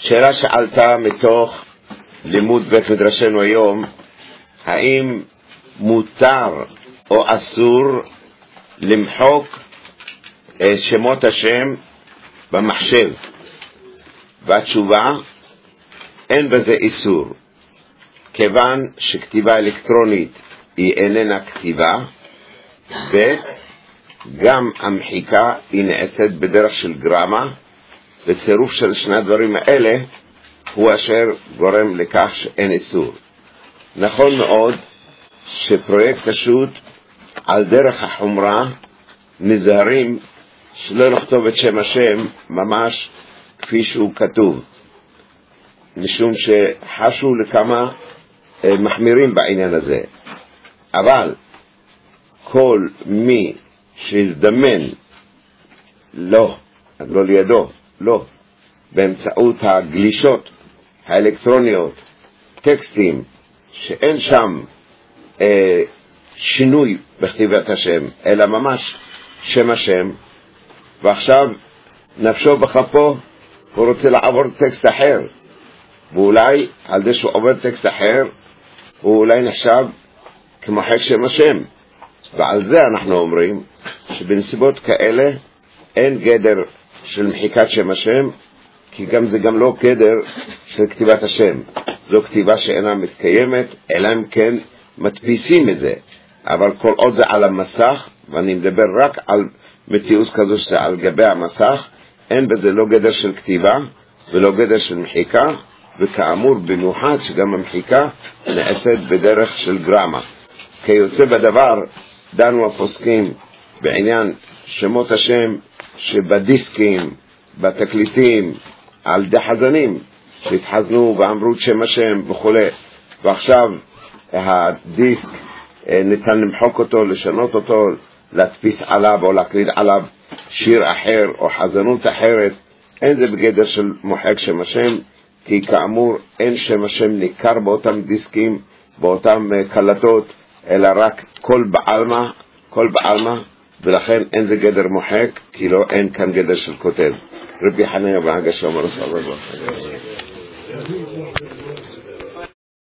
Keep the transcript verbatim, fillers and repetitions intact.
שאלה שעלתה מתוך לימוד בית מדרשנו היום, האם מותר או אסור למחוק שמות השם במחשב? והתשובה, אין בזה איסור, כיוון שכתיבה אלקטרונית היא איננה כתיבה, וגם המחיקה היא נעשית בדרך של גרמה, וצירוף של שני הדברים האלה הוא אשר גורם לכך שאין איסור. נכון מאוד שפרויקט השו"ת על דרך החומרה נזהרים שלא לכתוב את שם השם ממש כפי שהוא כתוב, משום שחשו לכמה מחמירים בעניין הזה. אבל כל מי שהזדמן לא, לא לידו, לא, באמצעות הגלישות האלקטרוניות, טקסטים שאין שם אה, שינוי בכתיבת השם, אלא ממש שם השם, ועכשיו נפשו בחפו, הוא רוצה לעבור טקסט אחר, ואולי על זה שהוא עובר טקסט אחר, הוא אולי נחשב כמוחק שם השם. ועל זה אנחנו אומרים שבנסיבות כאלה אין גדר של מחיקת שם השם, כי גם זה גם לא גדר של כתיבת השם. זו כתיבה שאינה מתקיימת, אלא אם כן מדפיסים את זה. אבל כל עוד זה על המסך, ואני מדבר רק על מציאות כזו שזה על גבי המסך, אין בזה לא גדר של כתיבה ולא גדר של מחיקה, וכאמור במיוחד שגם המחיקה נעשית בדרך של גרמה. כיוצא בדבר, דנו הפוסקים בעניין שמות השם שבדיסקים, בתקליטים, על די חזנים שהתחזנו ואמרו שם השם וכו', ועכשיו הדיסק ניתן למחוק אותו, לשנות אותו, להדפיס עליו או להקליד עליו שיר אחר או חזנות אחרת. אין זה בגדר של מוחק שם השם, כי כאמור אין שם השם ניכר באותם דיסקים, באותם קלטות, אלא רק כל בעלמה, כל בעלמה, ולכן אין זה גדר מוחק, כי לא אין כאן גדר של כותב. רבי חנינא בן עקשיא אומר רבי